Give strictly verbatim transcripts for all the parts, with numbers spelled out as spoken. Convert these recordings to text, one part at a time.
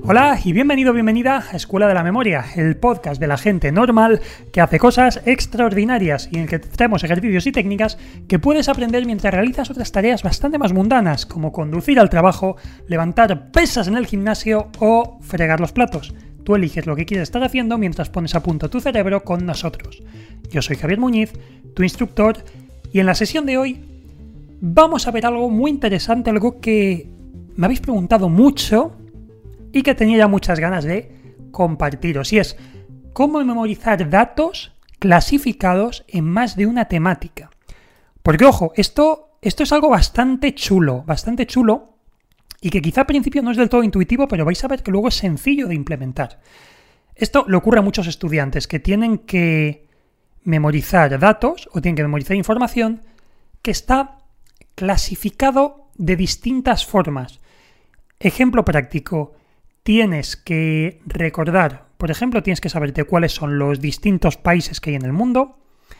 Hola y bienvenido, bienvenida a Escuela de la Memoria, el podcast de la gente normal que hace cosas extraordinarias y en el que traemos ejercicios y técnicas que puedes aprender mientras realizas otras tareas bastante más mundanas, como conducir al trabajo, levantar pesas en el gimnasio o fregar los platos. Tú eliges lo que quieres estar haciendo mientras pones a punto tu cerebro con nosotros. Yo soy Javier Muñiz, tu instructor, y en la sesión de hoy vamos a ver algo muy interesante, algo que me habéis preguntado mucho y que tenía ya muchas ganas de compartiros, y es cómo memorizar datos clasificados en más de una temática. Porque, ojo, esto, esto es algo bastante chulo, bastante chulo, y que quizá al principio no es del todo intuitivo, pero vais a ver que luego es sencillo de implementar. Esto le ocurre a muchos estudiantes que tienen que memorizar datos o tienen que memorizar información que está clasificado de distintas formas. Ejemplo práctico. Tienes que recordar, por ejemplo, tienes que saberte cuáles son los distintos países que hay en el mundo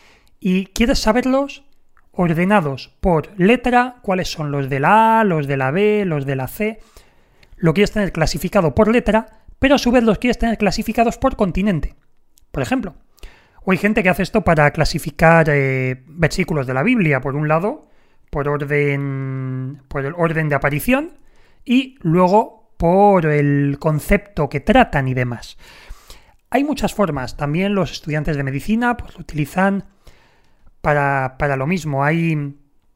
y quieres saberlos ordenados por letra, cuáles son los de la A, los de la B, los de la C. Lo quieres tener clasificado por letra, pero a su vez los quieres tener clasificados por continente. Por ejemplo, o hay gente que hace esto para clasificar eh, versículos de la Biblia, por un lado, por orden, por el orden de aparición y luego por el concepto que tratan y demás. Hay muchas formas. También los estudiantes de medicina pues, lo utilizan para, para lo mismo. Hay,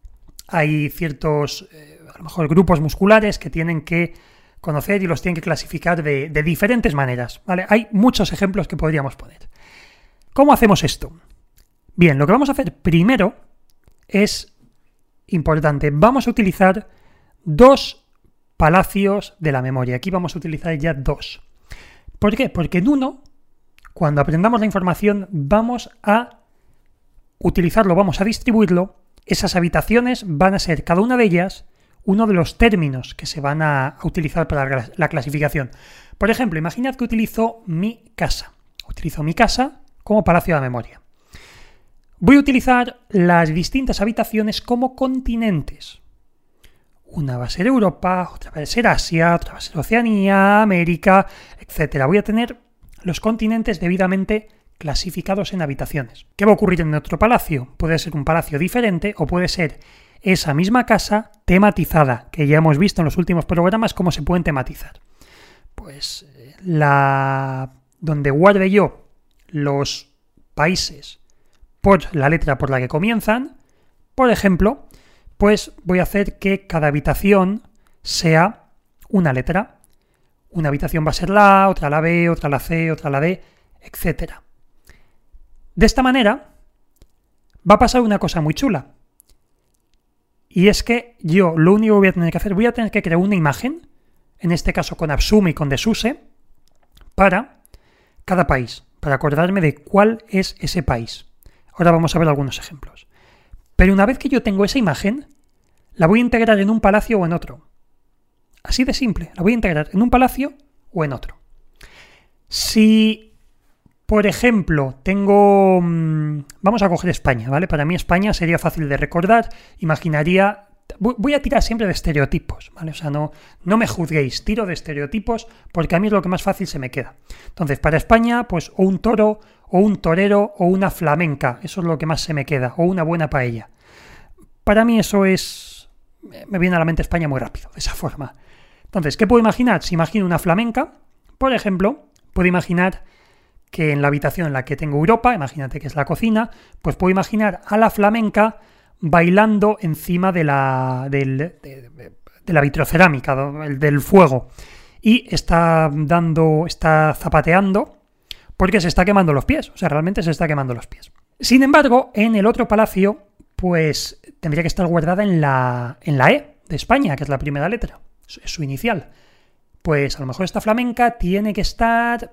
hay ciertos, eh, a lo mejor, grupos musculares que tienen que conocer y los tienen que clasificar de, de diferentes maneras, ¿vale? Hay muchos ejemplos que podríamos poner. ¿Cómo hacemos esto? Bien, lo que vamos a hacer primero es importante. Vamos a utilizar dos palacios de la memoria. Aquí vamos a utilizar ya dos. ¿Por qué? Porque en uno, cuando aprendamos la información, vamos a utilizarlo, vamos a distribuirlo. Esas habitaciones van a ser, cada una de ellas, uno de los términos que se van a utilizar para la clasificación. Por ejemplo, imaginad que utilizo mi casa. Utilizo mi casa como palacio de la memoria. Voy a utilizar las distintas habitaciones como continentes. Una va a ser Europa, otra va a ser Asia, otra va a ser Oceanía, América, etcétera. Voy a tener los continentes debidamente clasificados en habitaciones. ¿Qué va a ocurrir en otro palacio? Puede ser un palacio diferente o puede ser esa misma casa tematizada, que ya hemos visto en los últimos programas cómo se pueden tematizar. Pues la donde guarde yo los países por la letra por la que comienzan, por ejemplo, pues voy a hacer que cada habitación sea una letra. Una habitación va a ser la A, otra la B, otra la C, otra la D, etcétera. De esta manera va a pasar una cosa muy chula. Y es que yo lo único que voy a tener que hacer, voy a tener que crear una imagen, en este caso con Absume y con Desuse, para cada país, para acordarme de cuál es ese país. Ahora vamos a ver algunos ejemplos. Pero una vez que yo tengo esa imagen, la voy a integrar en un palacio o en otro. Así de simple, la voy a integrar en un palacio o en otro. Si, por ejemplo, tengo... Vamos a coger España, ¿vale? Para mí España sería fácil de recordar. Imaginaría... Voy a tirar siempre de estereotipos, ¿vale? O sea, no, no me juzguéis, tiro de estereotipos porque a mí es lo que más fácil se me queda. Entonces, para España, pues o un toro, o un torero, o una flamenca, eso es lo que más se me queda, o una buena paella. Para mí eso es... me viene a la mente España muy rápido, de esa forma. Entonces, ¿qué puedo imaginar? Si imagino una flamenca, por ejemplo, puedo imaginar que en la habitación en la que tengo Europa, imagínate que es la cocina, pues puedo imaginar a la flamenca bailando encima de la, del, de, de la vitrocerámica, del fuego, y está dando, está zapateando porque se está quemando los pies, o sea, realmente se está quemando los pies. Sin embargo, en el otro palacio, pues tendría que estar guardada en la, en la E de España, que es la primera letra, es su inicial. Pues a lo mejor esta flamenca tiene que estar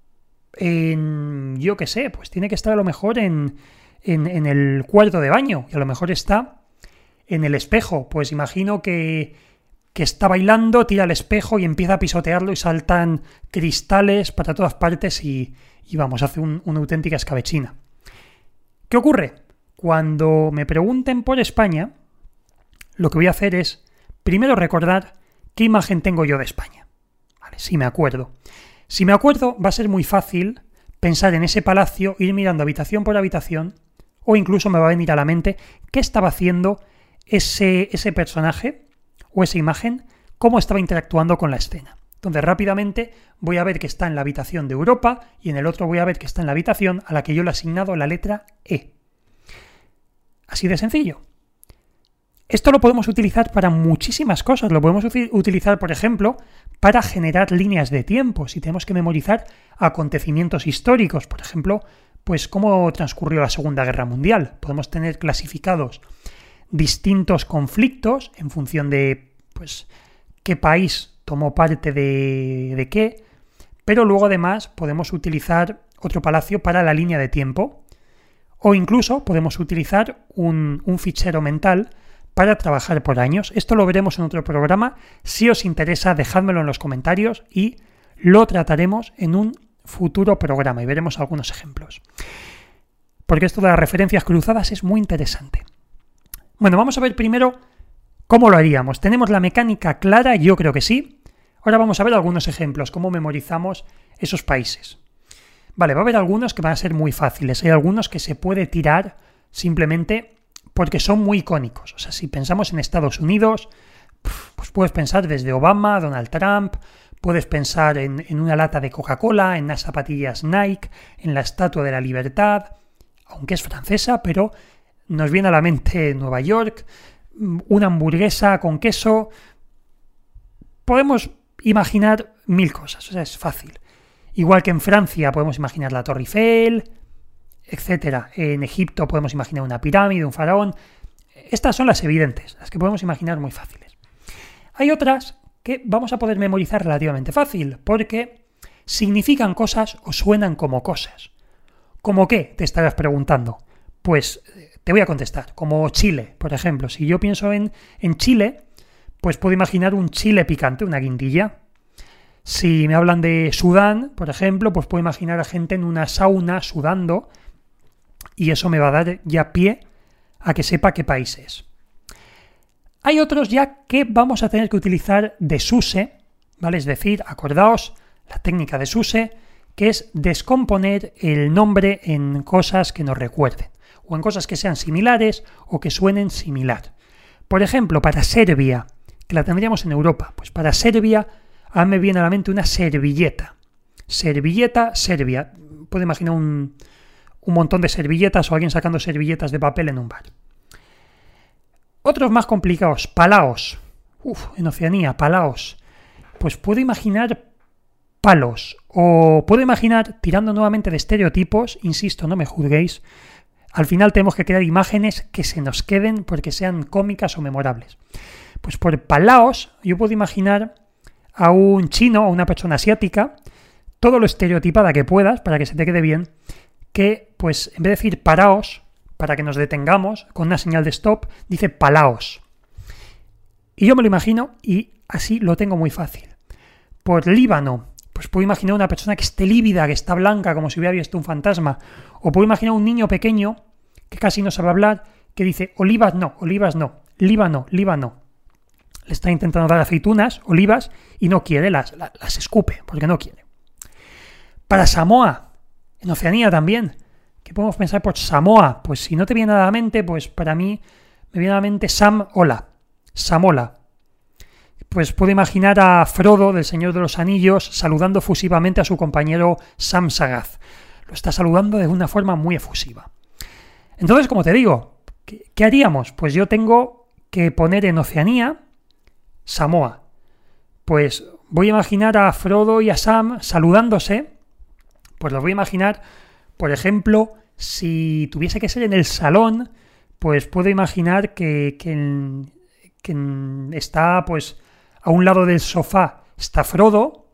en, yo qué sé, pues tiene que estar a lo mejor en... En, en el cuarto de baño, y a lo mejor está en el espejo. Pues imagino que, que está bailando, tira el espejo y empieza a pisotearlo y saltan cristales para todas partes y, y vamos, hace un, una auténtica escabechina. ¿Qué ocurre? Cuando me pregunten por España, lo que voy a hacer es primero recordar qué imagen tengo yo de España. Vale, si me acuerdo. Si me acuerdo, va a ser muy fácil pensar en ese palacio, ir mirando habitación por habitación, o incluso me va a venir a la mente qué estaba haciendo ese, ese personaje o esa imagen, cómo estaba interactuando con la escena. Entonces rápidamente voy a ver que está en la habitación de Europa y en el otro voy a ver que está en la habitación a la que yo le he asignado la letra E. Así de sencillo. Esto lo podemos utilizar para muchísimas cosas. Lo podemos utilizar, por ejemplo, para generar líneas de tiempo. Si tenemos que memorizar acontecimientos históricos, por ejemplo, pues cómo transcurrió la Segunda Guerra Mundial. Podemos tener clasificados distintos conflictos en función de, pues, qué país tomó parte de, de qué, pero luego además podemos utilizar otro palacio para la línea de tiempo, o incluso podemos utilizar un, un fichero mental para trabajar por años. Esto lo veremos en otro programa. Si os interesa, dejádmelo en los comentarios y lo trataremos en un futuro programa y veremos algunos ejemplos. Porque esto de las referencias cruzadas es muy interesante. Bueno, vamos a ver primero cómo lo haríamos. ¿Tenemos la mecánica clara? Yo creo que sí. Ahora vamos a ver algunos ejemplos, cómo memorizamos esos países. Vale, va a haber algunos que van a ser muy fáciles. Hay algunos que se puede tirar simplemente porque son muy icónicos. O sea, si pensamos en Estados Unidos, pues puedes pensar desde Obama, Donald Trump, puedes pensar en, en una lata de Coca-Cola, en unas zapatillas Nike, en la Estatua de la Libertad, aunque es francesa, pero nos viene a la mente Nueva York, una hamburguesa con queso. Podemos imaginar mil cosas, o sea, es fácil. Igual que en Francia podemos imaginar la Torre Eiffel, etcétera. En Egipto podemos imaginar una pirámide, un faraón. Estas son las evidentes, las que podemos imaginar muy fáciles. Hay otras que vamos a poder memorizar relativamente fácil, porque significan cosas o suenan como cosas. ¿Cómo qué? Te estarás preguntando. Pues te voy a contestar. Como Chile, por ejemplo. Si yo pienso en, en Chile, pues puedo imaginar un chile picante, una guindilla. Si me hablan de Sudán, por ejemplo, pues puedo imaginar a gente en una sauna sudando, y eso me va a dar ya pie a que sepa qué país es. Hay otros ya que vamos a tener que utilizar desuse, ¿vale? Es decir, acordaos la técnica desuse, que es descomponer el nombre en cosas que nos recuerden, o en cosas que sean similares o que suenen similar. Por ejemplo, para Serbia, que la tendríamos en Europa, pues para Serbia a mí me viene a la mente una servilleta. Servilleta, Serbia. Puedo imaginar un... un montón de servilletas o alguien sacando servilletas de papel en un bar. Otros más complicados, Palaos. Uf, en Oceanía, Palaos. Pues puedo imaginar palos, o puedo imaginar, tirando nuevamente de estereotipos, insisto, no me juzguéis, al final tenemos que crear imágenes que se nos queden porque sean cómicas o memorables. Pues por Palaos yo puedo imaginar a un chino o una persona asiática, todo lo estereotipada que puedas, para que se te quede bien, que, pues, en vez de decir paraos, para que nos detengamos, con una señal de stop, dice palaos. Y yo me lo imagino y así lo tengo muy fácil. Por Líbano, pues puedo imaginar una persona que esté lívida, que está blanca, como si hubiera visto un fantasma. O puedo imaginar un niño pequeño, que casi no sabe hablar, que dice olivas no, olivas no, Líbano, Líbano. Le está intentando dar aceitunas, olivas, y no quiere, las, las, las escupe, porque no quiere. Para Samoa, en Oceanía también. ¿Qué podemos pensar por Samoa? Pues si no te viene nada a la mente, pues para mí me viene a la mente Sam Ola, Samola. Pues puedo imaginar a Frodo, del Señor de los Anillos, saludando efusivamente a su compañero Sam Sagaz. Lo está saludando de una forma muy efusiva. Entonces, como te digo, ¿qué, qué haríamos? Pues yo tengo que poner en Oceanía Samoa. Pues voy a imaginar a Frodo y a Sam saludándose. Pues los voy a imaginar, por ejemplo, si tuviese que ser en el salón, pues puedo imaginar que, que, que está, pues, a un lado del sofá está Frodo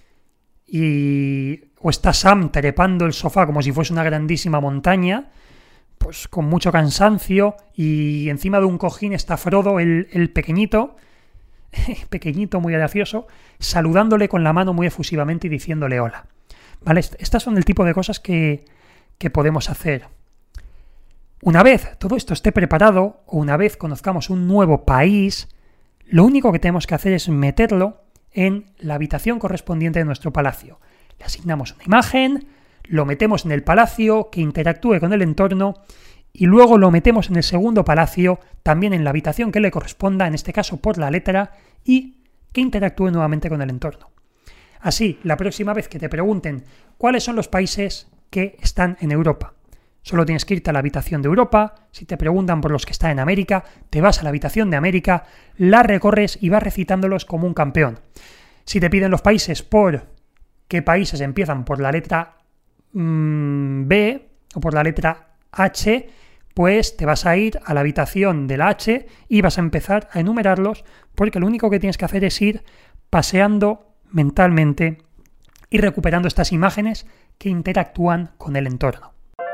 y o está Sam trepando el sofá como si fuese una grandísima montaña, pues con mucho cansancio, y encima de un cojín está Frodo, el, el pequeñito, pequeñito, muy gracioso, saludándole con la mano muy efusivamente y diciéndole hola. ¿Vale? Estas son el tipo de cosas que, que podemos hacer. Una vez todo esto esté preparado, o una vez conozcamos un nuevo país, lo único que tenemos que hacer es meterlo en la habitación correspondiente de nuestro palacio. Le asignamos una imagen, lo metemos en el palacio, que interactúe con el entorno, y luego lo metemos en el segundo palacio, también en la habitación que le corresponda, en este caso por la letra, y que interactúe nuevamente con el entorno. Así, la próxima vez que te pregunten cuáles son los países que están en Europa, solo tienes que irte a la habitación de Europa. Si te preguntan por los que están en América, te vas a la habitación de América, la recorres y vas recitándolos como un campeón. Si te piden los países por qué países empiezan por la letra mmm, B o por la letra H, pues te vas a ir a la habitación de la H y vas a empezar a enumerarlos, porque lo único que tienes que hacer es ir paseando mentalmente y recuperando estas imágenes que interactúan con el entorno.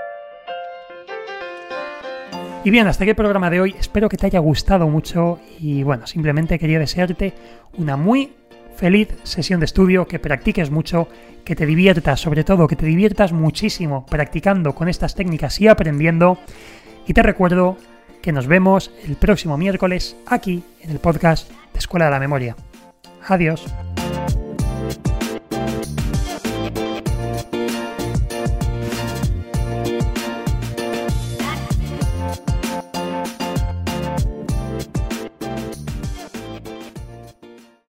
Y bien, hasta aquí el programa de hoy. Espero que te haya gustado mucho y bueno, simplemente quería desearte una muy feliz sesión de estudio, que practiques mucho, que te diviertas, sobre todo que te diviertas muchísimo practicando con estas técnicas y aprendiendo. Y te recuerdo que nos vemos el próximo miércoles aquí en el podcast de Escuela de la Memoria. Adiós.